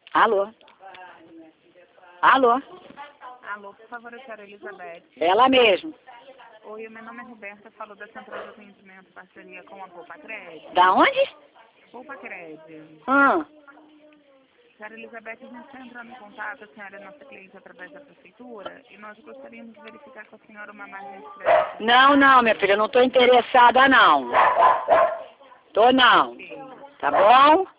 Alô? Alô? Alô, por favor, eu quero a Elizabeth. Ela mesmo. Oi, meu nome é Roberta, falo da Central de Atendimento, parceria com a Poupa Cred. Da onde? Poupa Cred. Senhora Elizabeth, a gente está entrando em contato, a senhora é nossa cliente através da prefeitura, e nós gostaríamos de verificar com a senhora uma margem de crédito. Não, minha filha, eu não estou interessada, não. Tô não. Ok. Tá bom?